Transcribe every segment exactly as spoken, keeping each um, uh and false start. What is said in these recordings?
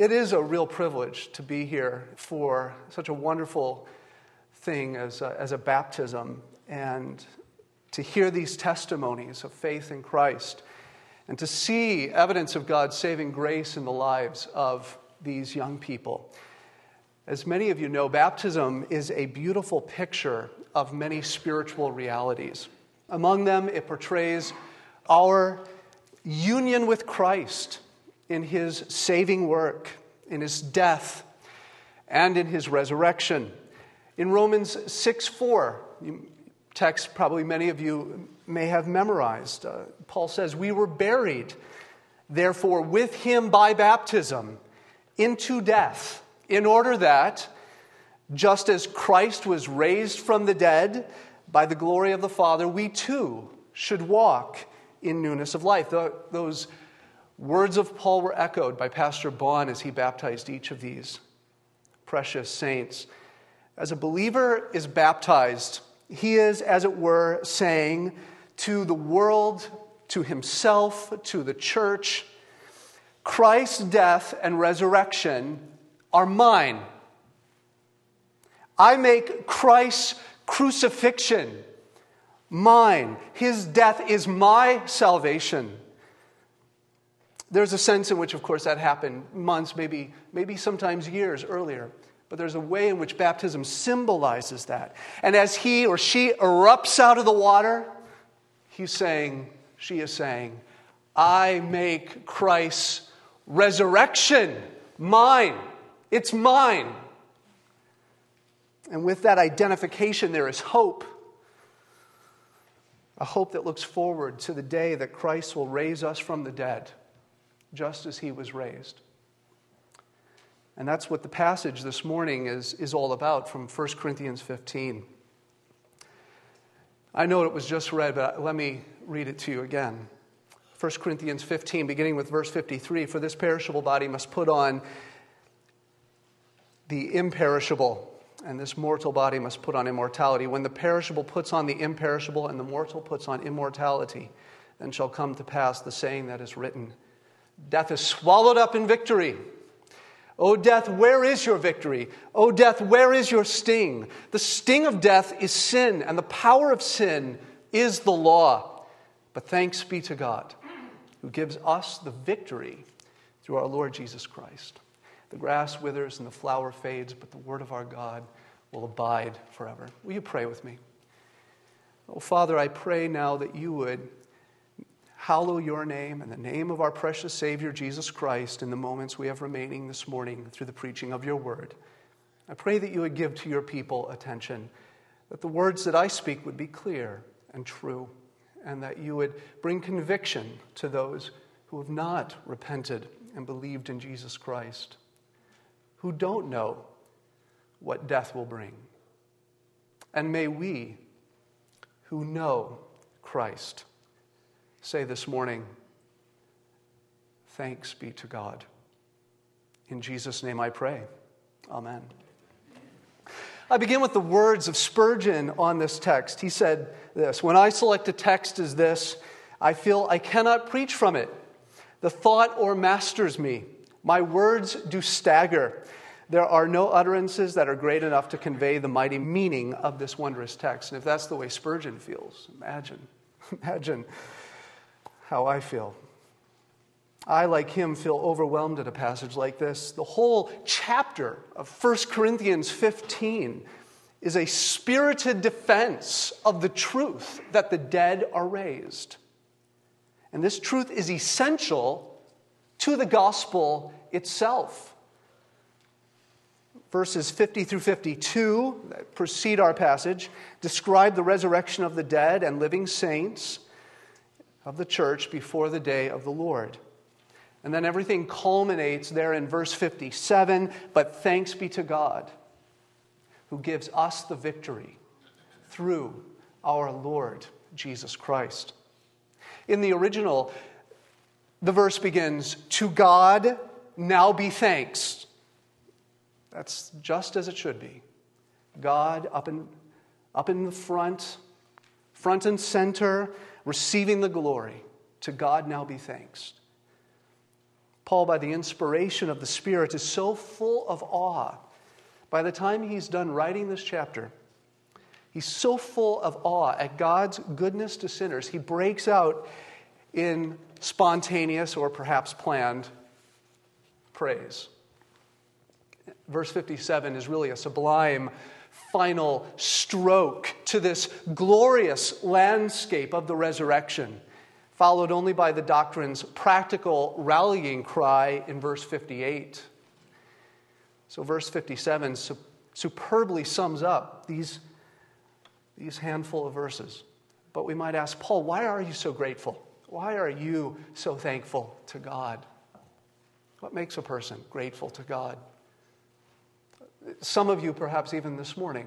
It is a real privilege to be here for such a wonderful thing as a, as a baptism, and to hear these testimonies of faith in Christ, and to see evidence of God's saving grace in the lives of these young people. As many of you know, baptism is a beautiful picture of many spiritual realities. Among them, it portrays our union with Christ in his saving work, in his death, and in his resurrection. In Romans six four, text probably many of you may have memorized, uh, Paul says, "We were buried, therefore, with him by baptism into death, in order that, just as Christ was raised from the dead by the glory of the Father, we too should walk in newness of life." The, those words of Paul were echoed by Pastor Bond as he baptized each of these precious saints. As a believer is baptized, he is, as it were, saying to the world, to himself, to the church, Christ's death and resurrection are mine. I make Christ's crucifixion mine. His death is my salvation. There's a sense in which, of course, that happened months, maybe, maybe sometimes years earlier. But there's a way in which baptism symbolizes that. And as he or she erupts out of the water, he's saying, she is saying, I make Christ's resurrection mine. It's mine. And with that identification, there is hope. A hope that looks forward to the day that Christ will raise us from the dead, just as he was raised. And that's what the passage this morning is, is all about from First Corinthians fifteen. I know it was just read, but let me read it to you again. First Corinthians fifteen, beginning with verse fifty-three, "For this perishable body must put on the imperishable, and this mortal body must put on immortality. When the perishable puts on the imperishable, and the mortal puts on immortality, then shall come to pass the saying that is written, Death is swallowed up in victory. O death, where is your victory? O death, where is your sting? The sting of death is sin, and the power of sin is the law. But thanks be to God, who gives us the victory through our Lord Jesus Christ. The grass withers and the flower fades, but the word of our God will abide forever." Will you pray with me? Oh, Father, I pray now that you would hallow your name and the name of our precious Savior, Jesus Christ, in the moments we have remaining this morning through the preaching of your word. I pray that you would give to your people attention, that the words that I speak would be clear and true, and that you would bring conviction to those who have not repented and believed in Jesus Christ, who don't know what death will bring. And may we, who know Christ, say this morning, thanks be to God. In Jesus' name I pray. Amen. I begin with the words of Spurgeon on this text. He said this, "When I select a text as this, I feel I cannot preach from it. The thought o'ermasters me. My words do stagger. There are no utterances that are great enough to convey the mighty meaning of this wondrous text." And if that's the way Spurgeon feels, imagine, imagine how I feel. I, like him, feel overwhelmed at a passage like this. The whole chapter of First Corinthians fifteen is a spirited defense of the truth that the dead are raised. And this truth is essential to the gospel itself. Verses fifty through fifty-two that precede our passage describe the resurrection of the dead and living saints of the church before the day of the Lord. And then everything culminates there in verse fifty-seven, "But thanks be to God, who gives us the victory through our Lord Jesus Christ." In the original, the verse begins, "To God now be thanks." That's just as it should be. God up in, up in the front, front and center, receiving the glory. To God now be thanks. Paul, by the inspiration of the Spirit, is so full of awe. By the time he's done writing this chapter, he's so full of awe at God's goodness to sinners, he breaks out in spontaneous or perhaps planned praise. Verse fifty-seven is really a sublime final stroke to this glorious landscape of the resurrection, followed only by the doctrine's practical rallying cry in verse fifty-eight. So verse fifty-seven su- superbly sums up these, these handful of verses. But we might ask, Paul, why are you so grateful? Why are you so thankful to God? What makes a person grateful to God? Some of you, perhaps even this morning,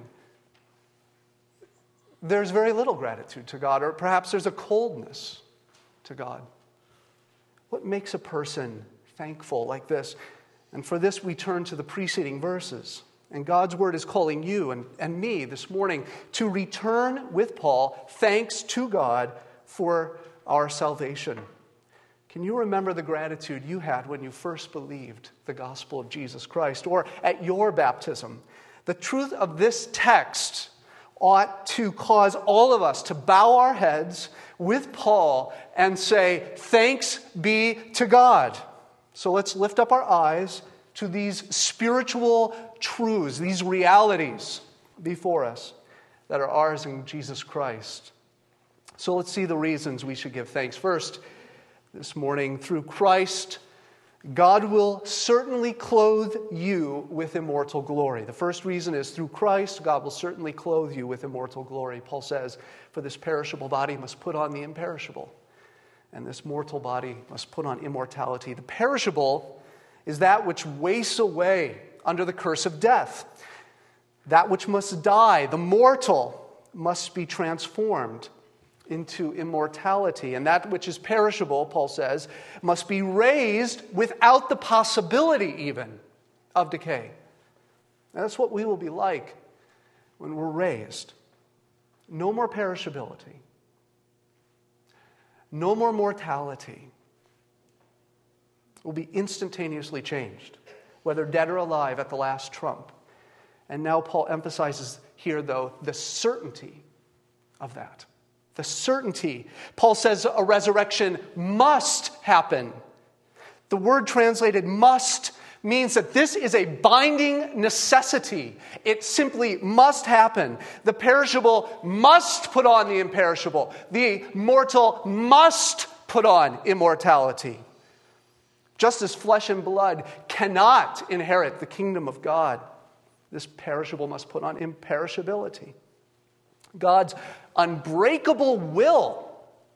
there's very little gratitude to God, or perhaps there's a coldness to God. What makes a person thankful like this? And for this, we turn to the preceding verses. And God's word is calling you and, and me this morning to return with Paul thanks to God for our salvation. Can you remember the gratitude you had when you first believed the gospel of Jesus Christ, or at your baptism? The truth of this text ought to cause all of us to bow our heads with Paul and say, thanks be to God. So let's lift up our eyes to these spiritual truths, these realities before us that are ours in Jesus Christ. So let's see the reasons we should give thanks. First, this morning, through Christ, God will certainly clothe you with immortal glory. The first reason is through Christ, God will certainly clothe you with immortal glory. Paul says, for this perishable body must put on the imperishable, and this mortal body must put on immortality. The perishable is that which wastes away under the curse of death, that which must die. The mortal must be transformed into immortality. And that which is perishable, Paul says, must be raised without the possibility even of decay. And that's what we will be like when we're raised. No more perishability. No more mortality. We'll be instantaneously changed, whether dead or alive at the last trump. And now Paul emphasizes here, though, the certainty of that. The certainty. Paul says a resurrection must happen. The word translated must means that this is a binding necessity. It simply must happen. The perishable must put on the imperishable. The mortal must put on immortality. Just as flesh and blood cannot inherit the kingdom of God, this perishable must put on imperishability. God's unbreakable will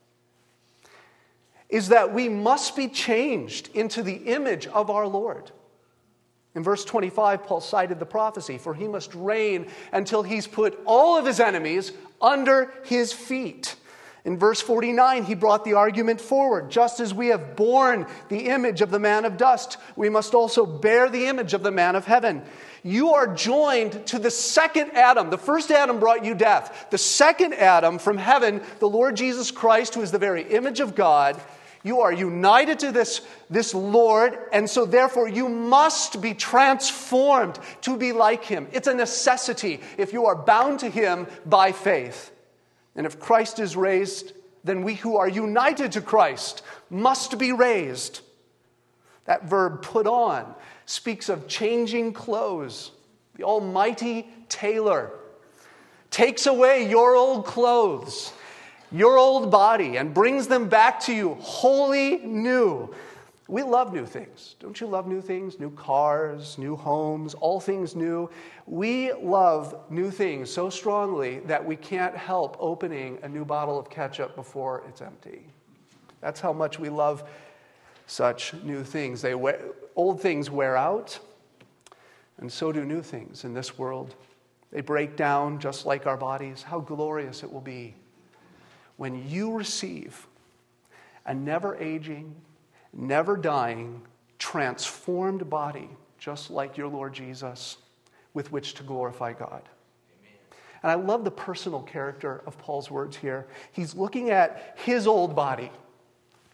is that we must be changed into the image of our Lord. In verse twenty-five, Paul cited the prophecy, for he must reign until he's put all of his enemies under his feet. In verse forty-nine, he brought the argument forward. Just as we have borne the image of the man of dust, we must also bear the image of the man of heaven. You are joined to the second Adam. The first Adam brought you death. The second Adam from heaven, the Lord Jesus Christ, who is the very image of God. You are united to this, this Lord, and so therefore you must be transformed to be like him. It's a necessity if you are bound to him by faith. And if Christ is raised, then we who are united to Christ must be raised. That verb, put on, speaks of changing clothes. The almighty tailor takes away your old clothes, your old body, and brings them back to you wholly new. We love new things. Don't you love new things? New cars, new homes, all things new. We love new things so strongly that we can't help opening a new bottle of ketchup before it's empty. That's how much we love such new things. They wear, old things wear out, and so do new things in this world. They break down just like our bodies. How glorious it will be when you receive a never-aging, never-dying, transformed body, just like your Lord Jesus, with which to glorify God. Amen. And I love the personal character of Paul's words here. He's looking at his old body,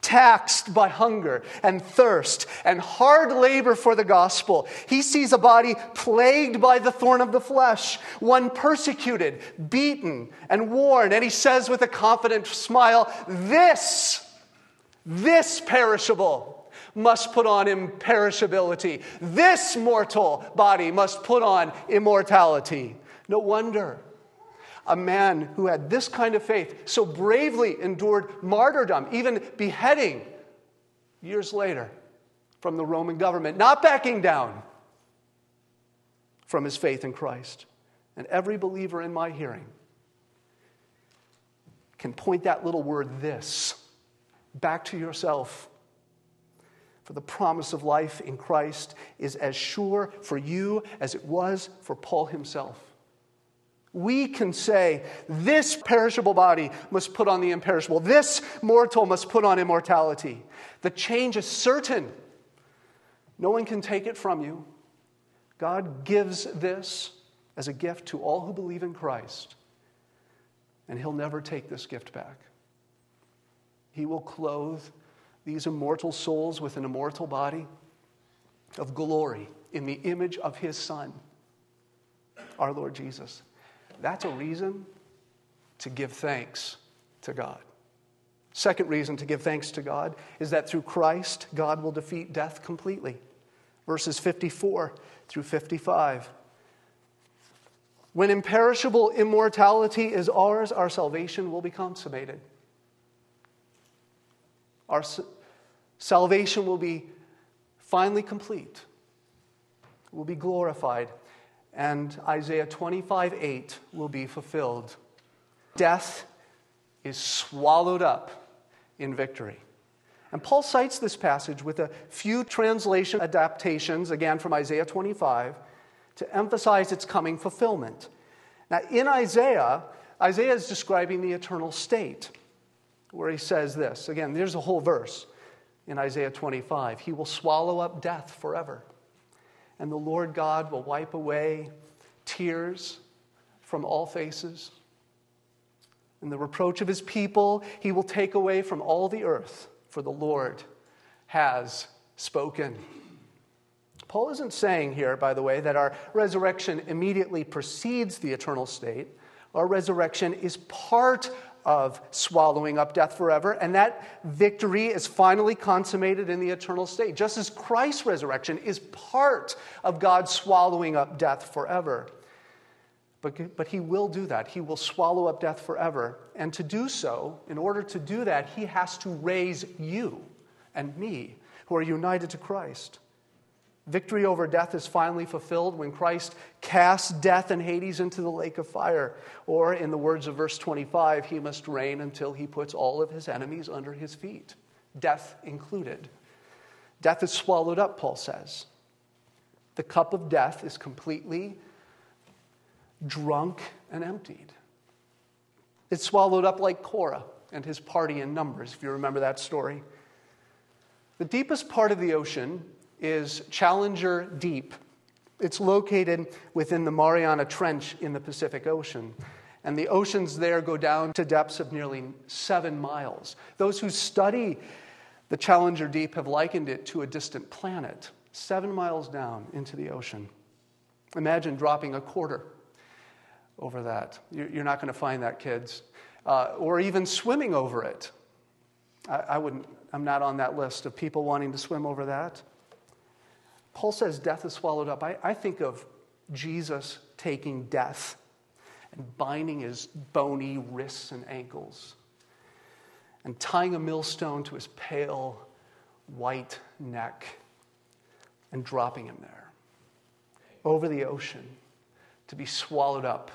taxed by hunger and thirst and hard labor for the gospel. He sees a body plagued by the thorn of the flesh, one persecuted, beaten, and worn. And he says with a confident smile, this, this perishable must put on imperishability. This mortal body must put on immortality. No wonder a man who had this kind of faith so bravely endured martyrdom, even beheading years later from the Roman government, not backing down from his faith in Christ. And every believer in my hearing can point that little word, this, back to yourself. For the promise of life in Christ is as sure for you as it was for Paul himself. We can say, this perishable body must put on the imperishable. This mortal must put on immortality. The change is certain. No one can take it from you. God gives this as a gift to all who believe in Christ. And he'll never take this gift back. He will clothe these immortal souls with an immortal body of glory in the image of his Son, our Lord Jesus. That's a reason to give thanks to God. Second reason to give thanks to God is that through Christ, God will defeat death completely. Verses fifty-four through fifty-five. When imperishable immortality is ours, our salvation will be consummated. Our s- salvation will be finally complete. It will be glorified. And Isaiah twenty-five eight will be fulfilled. Death is swallowed up in victory. And Paul cites this passage with a few translation adaptations, again from Isaiah twenty-five, to emphasize its coming fulfillment. Now, in Isaiah, Isaiah is describing the eternal state, where he says this. Again, there's a whole verse in Isaiah twenty-five. He will swallow up death forever. And the Lord God will wipe away tears from all faces. And the reproach of his people he will take away from all the earth, for the Lord has spoken. Paul isn't saying here, by the way, that our resurrection immediately precedes the eternal state. Our resurrection is part of swallowing up death forever, and that victory is finally consummated in the eternal state, just as Christ's resurrection is part of God swallowing up death forever. But, but he will do that. He will swallow up death forever. And to do so, in order to do that, he has to raise you and me, who are united to Christ. Victory over death is finally fulfilled when Christ casts death and Hades into the lake of fire. Or, in the words of verse twenty-five, he must reign until he puts all of his enemies under his feet, death included. Death is swallowed up, Paul says. The cup of death is completely drunk and emptied. It's swallowed up like Korah and his party in Numbers, if you remember that story. The deepest part of the ocean is Challenger Deep. It's located within the Mariana Trench in the Pacific Ocean. And the oceans there go down to depths of nearly seven miles. Those who study the Challenger Deep have likened it to a distant planet, seven miles down into the ocean. Imagine dropping a quarter over that. You're not going to find that, kids. Uh, or even swimming over it. I, I wouldn't, I'm not on that list of people wanting to swim over that. Paul says death is swallowed up. I, I think of Jesus taking death and binding his bony wrists and ankles and tying a millstone to his pale white neck and dropping him there over the ocean to be swallowed up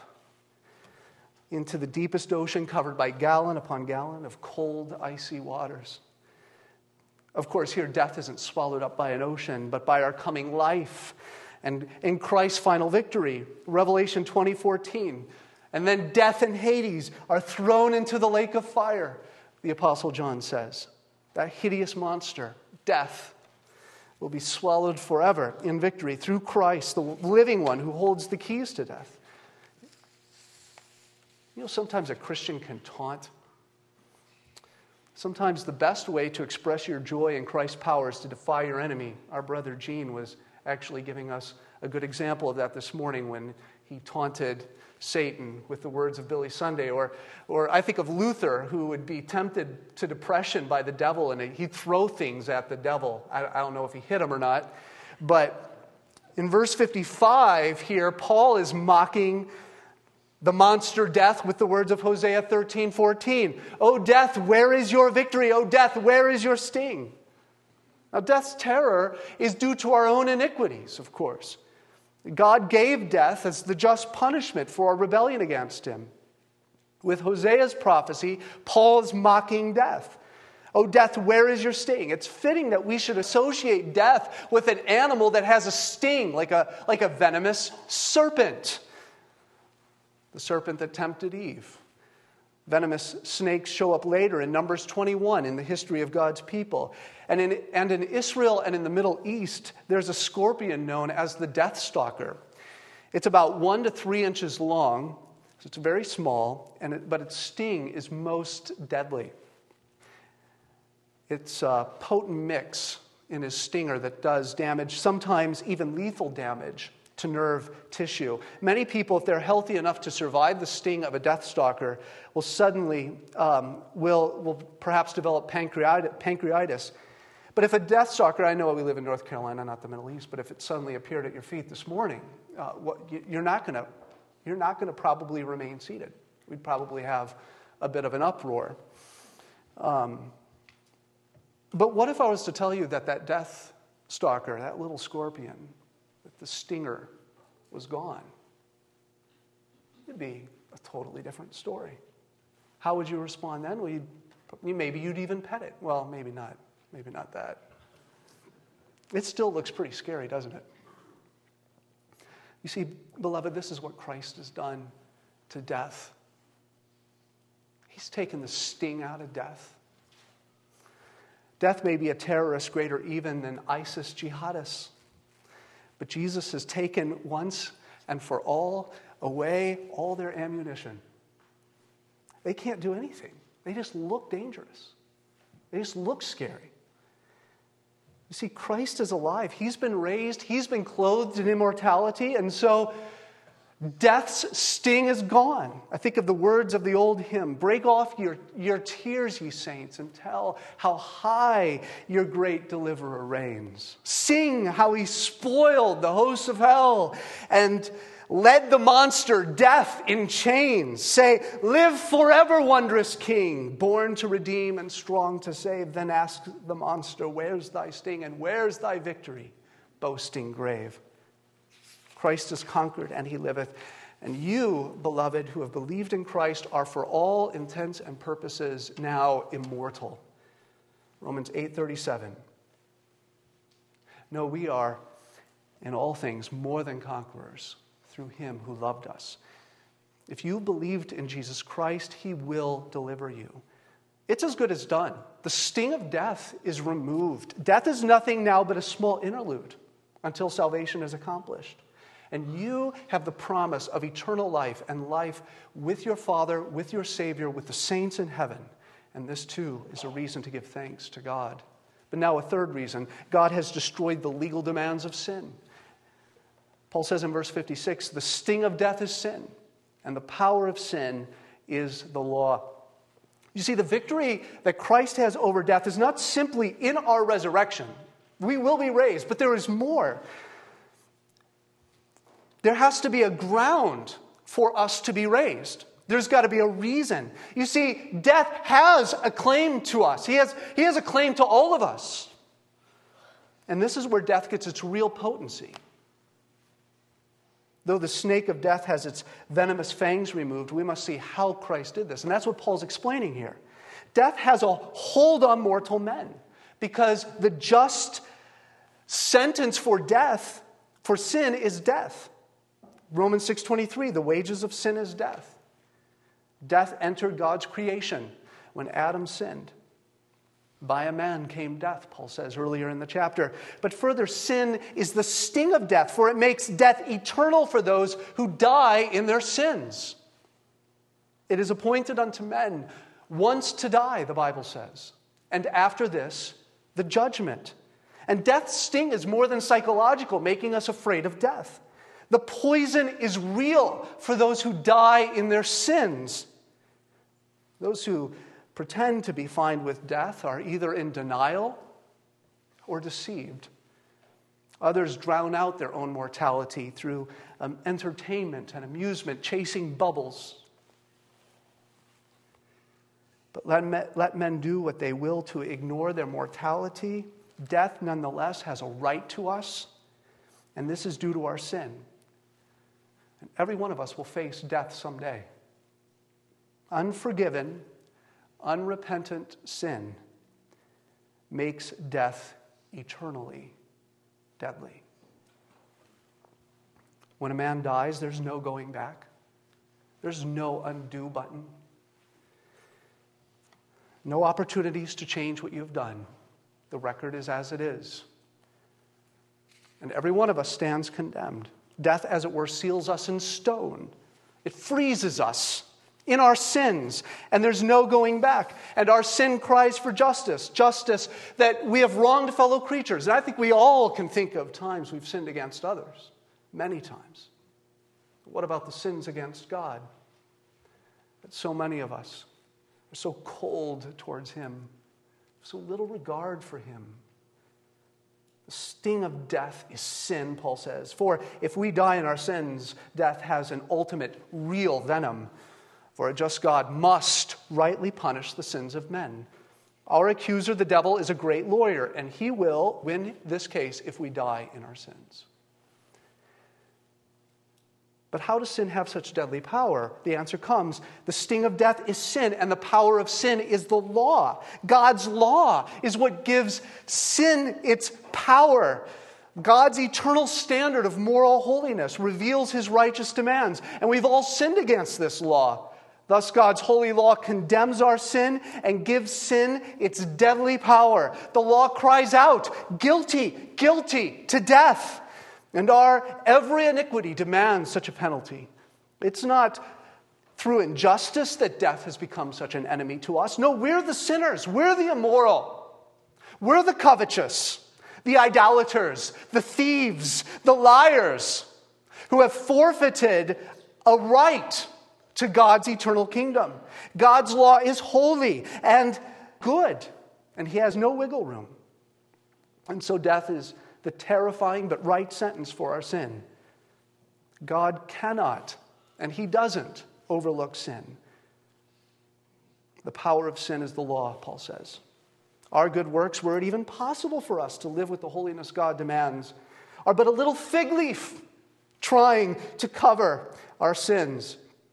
into the deepest ocean, covered by gallon upon gallon of cold, icy waters. Of course, here death isn't swallowed up by an ocean, but by our coming life and in Christ's final victory. Revelation twenty fourteen. And then death and Hades are thrown into the lake of fire, the Apostle John says. That hideous monster, death, will be swallowed forever in victory through Christ, the living one who holds the keys to death. You know, sometimes a Christian can taunt. Sometimes the best way to express your joy in Christ's power is to defy your enemy. Our brother Gene was actually giving us a good example of that this morning when he taunted Satan with the words of Billy Sunday. Or, or I think of Luther, who would be tempted to depression by the devil, and he'd throw things at the devil. I, I don't know if he hit him or not. But in verse fifty-five here, Paul is mocking the monster death with the words of Hosea thirteen fourteen. O death, where is your victory? O death, where is your sting? Now, death's terror is due to our own iniquities, of course. God gave death as the just punishment for our rebellion against him. With Hosea's prophecy, Paul is mocking death. O death, where is your sting? It's fitting that we should associate death with an animal that has a sting, like a, like a venomous serpent. The serpent that tempted Eve. Venomous snakes show up later in Numbers twenty-one in the history of God's people. And in, and in Israel and in the Middle East, there's a scorpion known as the death stalker. It's about one to three inches long, so it's very small, and it, but its sting is most deadly. It's a potent mix in his stinger that does damage, sometimes even lethal damage, to nerve tissue. Many people, if they're healthy enough to survive the sting of a death stalker, will suddenly, um, will, will perhaps develop pancreatit- pancreatitis. But if a death stalker, I know we live in North Carolina, not the Middle East, but if it suddenly appeared at your feet this morning, uh, what, you're not going to, you're not going to probably remain seated. We'd probably have a bit of an uproar. Um, but what if I was to tell you that that death stalker, that little scorpion, the stinger was gone? It'd be a totally different story. How would you respond then? Well, you'd, maybe you'd even pet it. Well, maybe not. Maybe not that. It still looks pretty scary, doesn't it? You see, beloved, this is what Christ has done to death. He's taken the sting out of death. Death may be a terrorist greater even than ISIS jihadists. But Jesus has taken once and for all away all their ammunition. They can't do anything. They just look dangerous. They just look scary. You see, Christ is alive. He's been raised. He's been clothed in immortality. And so death's sting is gone. I think of the words of the old hymn, break off your, your tears, ye saints, and tell how high your great deliverer reigns. Sing how he spoiled the hosts of hell and led the monster, death, in chains. Say, live forever, wondrous King, born to redeem and strong to save. Then ask the monster, where's thy sting and where's thy victory, boasting grave? Christ has conquered and he liveth. And you, beloved, who have believed in Christ, are for all intents and purposes now immortal. Romans eight thirty-seven. No, we are in all things more than conquerors through him who loved us. If you believed in Jesus Christ, he will deliver you. It's as good as done. The sting of death is removed. Death is nothing now but a small interlude until salvation is accomplished. And you have the promise of eternal life and life with your Father, with your Savior, with the saints in heaven. And this too is a reason to give thanks to God. But now a third reason. God has destroyed the legal demands of sin. Paul says in verse fifty-six, the sting of death is sin, and the power of sin is the law. You see, the victory that Christ has over death is not simply in our resurrection. We will be raised, but there is more. There has to be a ground for us to be raised. There's got to be a reason. You see, death has a claim to us. He has, he has a claim to all of us. And this is where death gets its real potency. Though the snake of death has its venomous fangs removed, we must see how Christ did this. And that's what Paul's explaining here. Death has a hold on mortal men because the just sentence for death, for sin, is death. Romans six twenty-three, the wages of sin is death. Death entered God's creation when Adam sinned. By a man came death, Paul says earlier in the chapter. But further, sin is the sting of death, for it makes death eternal for those who die in their sins. It is appointed unto men Once to die, the Bible says. And after this, the judgment. And death's sting is more than psychological, making us afraid of death. The poison is real for those who die in their sins. Those who pretend to be fine with death are either in denial or deceived. Others drown out their own mortality through um, entertainment and amusement, chasing bubbles. But let men, let men do what they will to ignore their mortality. Death, nonetheless, has a right to us, and this is due to our sin. And every one of us will face death someday. Unforgiven, unrepentant sin makes death eternally deadly. When a man dies, there's no going back. There's no undo button. No opportunities to change what you've done. The record is as it is. And every one of us stands condemned. Death, as it were, seals us in stone. It freezes us in our sins, and there's no going back. And our sin cries for justice, justice that we have wronged fellow creatures. And I think we all can think of times we've sinned against others, many times. What about the sins against God? That so many of us are so cold towards Him, so little regard for Him. The sting of death is sin, Paul says. For if we die in our sins, death has an ultimate, real venom. For a just God must rightly punish the sins of men. Our accuser, the devil, is a great lawyer, and he will win this case if we die in our sins. But how does sin have such deadly power? The answer comes. The sting of death is sin, and the power of sin is the law. God's law is what gives sin its power. God's eternal standard of moral holiness reveals His righteous demands, and we've all sinned against this law. Thus, God's holy law condemns our sin and gives sin its deadly power. The law cries out, guilty, guilty, to death. And our every iniquity demands such a penalty. It's not through injustice that death has become such an enemy to us. No, we're the sinners. We're the immoral. We're the covetous, the idolaters, the thieves, the liars who have forfeited a right to God's eternal kingdom. God's law is holy and good, and He has no wiggle room. And so death is the terrifying but right sentence for our sin. God cannot, and He doesn't, overlook sin. The power of sin is the law, Paul says. Our good works, were it even possible for us to live with the holiness God demands, are but a little fig leaf trying to cover our sins.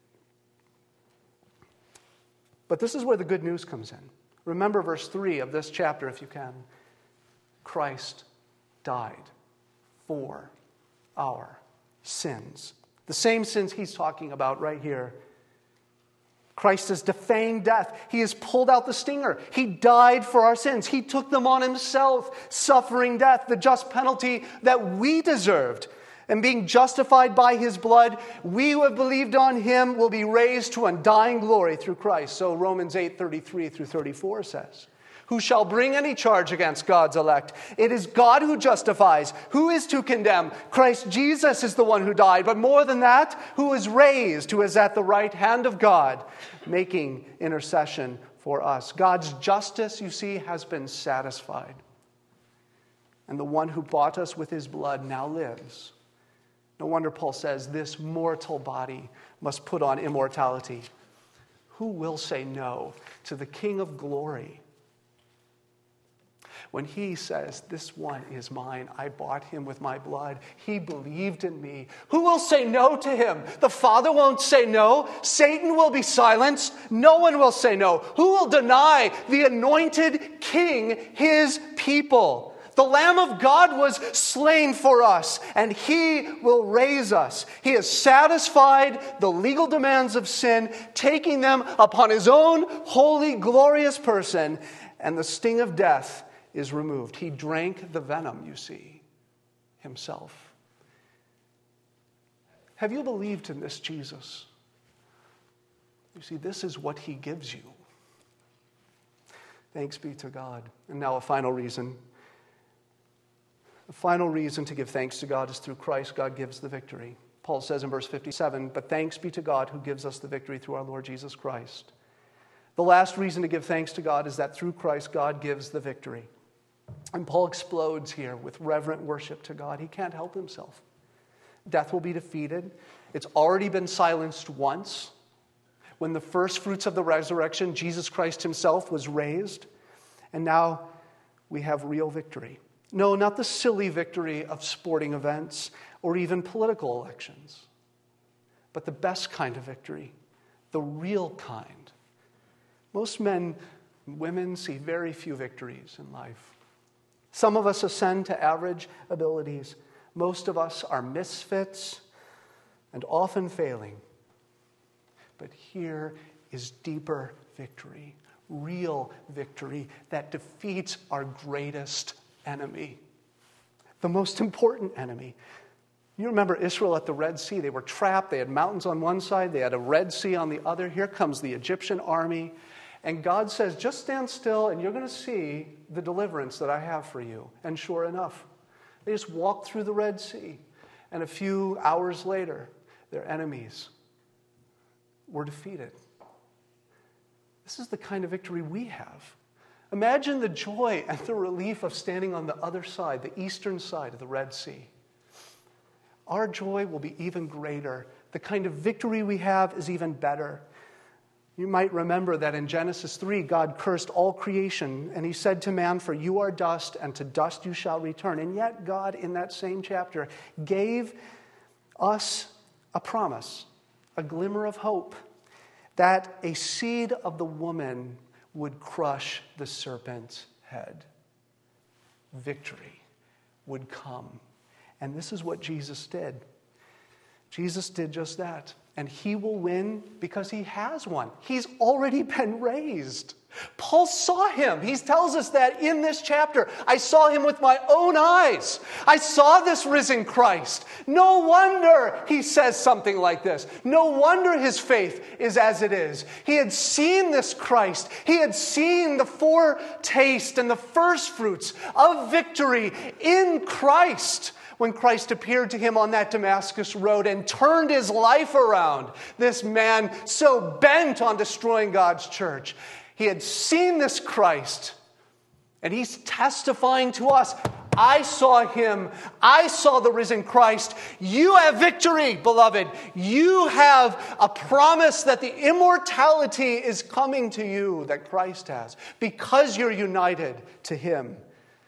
But this is where the good news comes in. Remember verse three of this chapter, if you can. Christ died for our sins. The same sins he's talking about right here. Christ has defanged death. He has pulled out the stinger. He died for our sins. He took them on Himself, suffering death, the just penalty that we deserved. And being justified by His blood, we who have believed on Him will be raised to undying glory through Christ. So Romans eight, thirty-three through thirty-four says, who shall bring any charge against God's elect? It is God who justifies. Who is to condemn? Christ Jesus is the one who died. But more than that, who is raised, who is at the right hand of God, making intercession for us. God's justice, you see, has been satisfied. And the one who bought us with His blood now lives. No wonder Paul says this mortal body must put on immortality. Who will say no to the King of glory? When He says, this one is mine, I bought him with my blood, He believed in me. Who will say no to Him? The Father won't say no. Satan will be silenced. No one will say no. Who will deny the anointed King His people? The Lamb of God was slain for us, and He will raise us. He has satisfied the legal demands of sin, taking them upon His own holy, glorious person, and the sting of death is removed. He drank the venom, you see, Himself. Have you believed in this Jesus? You see, this is what He gives you. Thanks be to God. And now a final reason. The final reason to give thanks to God is through Christ, God gives the victory. Paul says in verse fifty-seven, but thanks be to God who gives us the victory through our Lord Jesus Christ. The last reason to give thanks to God is that through Christ, God gives the victory. And Paul explodes here with reverent worship to God. He can't help himself. Death will be defeated. It's already been silenced once. When the first fruits of the resurrection, Jesus Christ himself was raised. And now we have real victory. No, not the silly victory of sporting events or even political elections, but the best kind of victory, the real kind. Most men and women see very few victories in life. Some of us ascend to average abilities. Most of us are misfits and often failing. But here is deeper victory, real victory that defeats our greatest enemy, the most important enemy. You remember Israel at the Red Sea. They were trapped. They had mountains on one side. They had a Red Sea on the other. Here comes the Egyptian army. And God says, just stand still and you're going to see the deliverance that I have for you. And sure enough, they just walked through the Red Sea. And a few hours later, their enemies were defeated. This is the kind of victory we have. Imagine the joy and the relief of standing on the other side, the eastern side of the Red Sea. Our joy will be even greater. The kind of victory we have is even better. You might remember that in Genesis three, God cursed all creation, and he said to man, for you are dust, and to dust you shall return. And yet God, in that same chapter, gave us a promise, a glimmer of hope, that a seed of the woman would crush the serpent's head. Victory would come. And this is what Jesus did. Jesus did just that. And he will win because he has won. He's already been raised. Paul saw him. He tells us that in this chapter. I saw him with my own eyes. I saw this risen Christ. No wonder he says something like this. No wonder his faith is as it is. He had seen this Christ. He had seen the foretaste and the first fruits of victory in Christ. When Christ appeared to him on that Damascus road and turned his life around, this man so bent on destroying God's church. He had seen this Christ, and he's testifying to us. I saw him. I saw the risen Christ. You have victory, beloved. You have a promise that the immortality is coming to you that Christ has because you're united to him.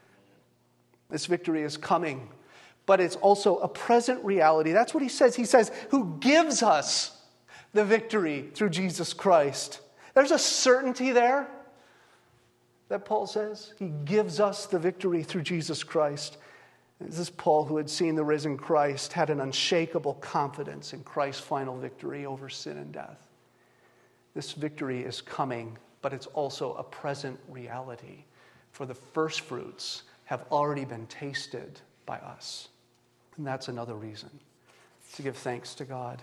This victory is coming. But it's also a present reality. That's what he says. He says, who gives us the victory through Jesus Christ. There's a certainty there that Paul says. He gives us the victory through Jesus Christ. This is Paul, who had seen the risen Christ, had an unshakable confidence in Christ's final victory over sin and death. This victory is coming, but it's also a present reality. For the first fruits have already been tasted by us. And that's another reason to give thanks to God.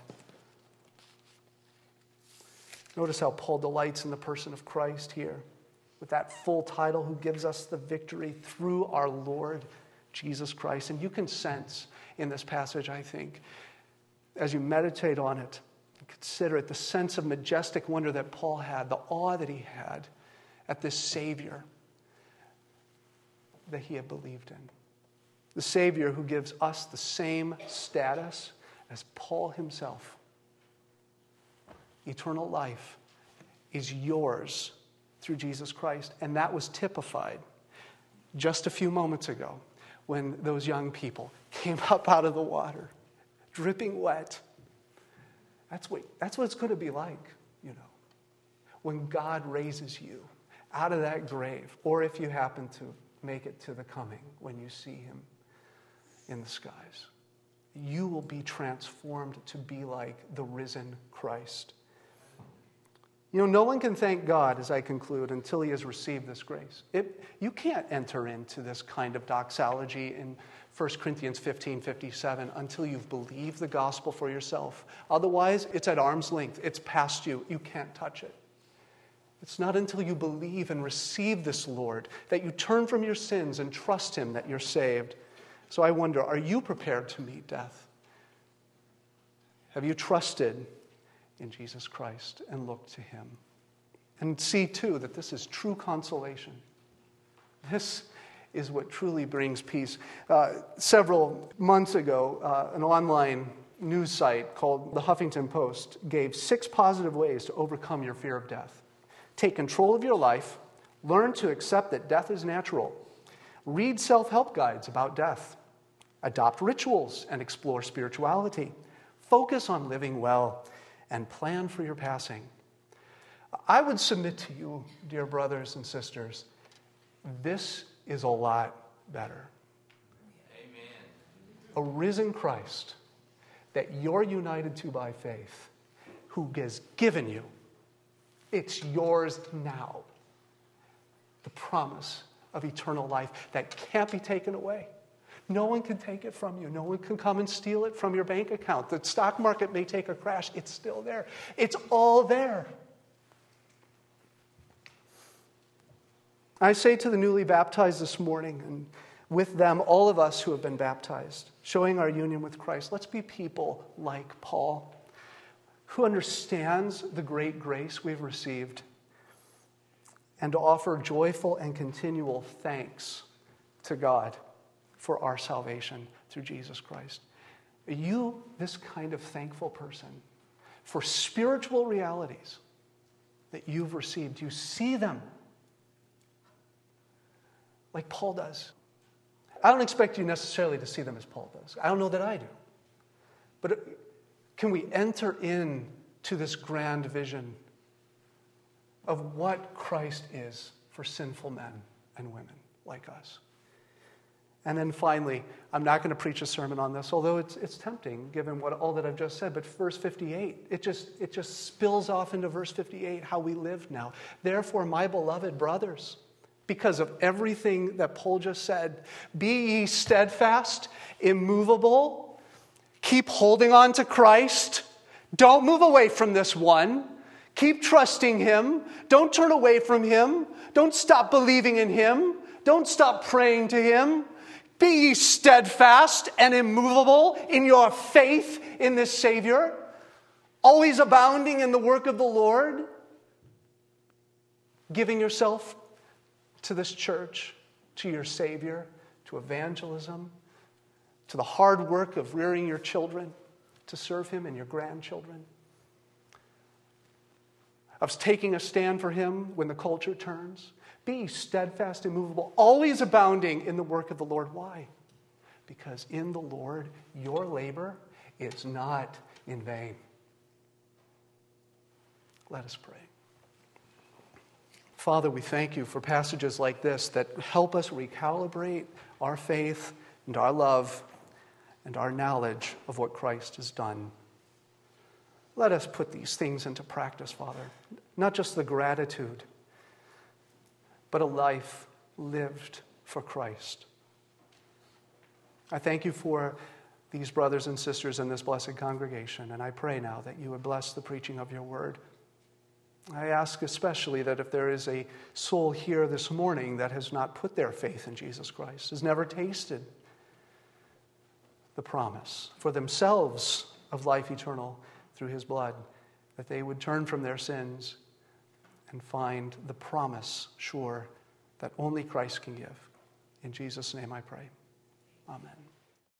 Notice how Paul delights in the person of Christ here, with that full title, who gives us the victory through our Lord Jesus Christ. And you can sense in this passage, I think, as you meditate on it, consider it, the sense of majestic wonder that Paul had, the awe that he had at this Savior that he had believed in. The Savior who gives us the same status as Paul himself. Eternal life is yours through Jesus Christ. And that was typified just a few moments ago when those young people came up out of the water, dripping wet. That's what, that's what it's going to be like, you know, when God raises you out of that grave, or if you happen to make it to the coming when you see him in the skies. You will be transformed to be like the risen Christ. You know, no one can thank God, as I conclude, until he has received this grace. It, you can't enter into this kind of doxology in First Corinthians fifteen fifty-seven until you've believed the gospel for yourself. Otherwise, it's at arm's length. It's past you. You can't touch it. It's not until you believe and receive this Lord, that you turn from your sins and trust him, that you're saved. So I wonder, are you prepared to meet death? Have you trusted in Jesus Christ and looked to him? And see, too, that this is true consolation. This is what truly brings peace. Uh, several months ago, uh, an online news site called The Huffington Post gave six positive ways to overcome your fear of death. Take control of your life. Learn to accept that death is natural. Read self-help guides about death. Adopt rituals and explore spirituality. Focus on living well and plan for your passing. I would submit to you, dear brothers and sisters, this is a lot better. Amen. A risen Christ that you're united to by faith, who has given you, it's yours now, the promise of eternal life that can't be taken away. No one can take it from you. No one can come and steal it from your bank account. The stock market may take a crash. It's still there. It's all there. I say to the newly baptized this morning, and with them, all of us who have been baptized, showing our union with Christ, let's be people like Paul, who understands the great grace we've received, and to offer joyful and continual thanks to God for our salvation through Jesus Christ. Are you this kind of thankful person for spiritual realities that you've received? You see them like Paul does. I don't expect you necessarily to see them as Paul does. I don't know that I do. But can we enter into this grand vision of what Christ is for sinful men and women like us? And then finally, I'm not going to preach a sermon on this, although it's it's tempting given what all that I've just said, but verse fifty-eight, it just it just spills off into verse fifty-eight, how we live now. Therefore, my beloved brothers, because of everything that Paul just said, be ye steadfast, immovable, keep holding on to Christ. Don't move away from this one. Keep trusting him. Don't turn away from him. Don't stop believing in him. Don't stop praying to him. Be ye steadfast and immovable in your faith in this Savior, always abounding in the work of the Lord, giving yourself to this church, to your Savior, to evangelism, to the hard work of rearing your children, to serve him and your grandchildren, of taking a stand for him when the culture turns. Be steadfast, immovable, always abounding in the work of the Lord. Why? Because in the Lord, your labor is not in vain. Let us pray. Father, we thank you for passages like this that help us recalibrate our faith and our love and our knowledge of what Christ has done. Let us put these things into practice, Father. Not just the gratitude, but a life lived for Christ. I thank you for these brothers and sisters in this blessed congregation, and I pray now that you would bless the preaching of your word. I ask especially that if there is a soul here this morning that has not put their faith in Jesus Christ, has never tasted the promise for themselves of life eternal through his blood, that they would turn from their sins and find the promise sure that only Christ can give. In Jesus' name I pray. Amen.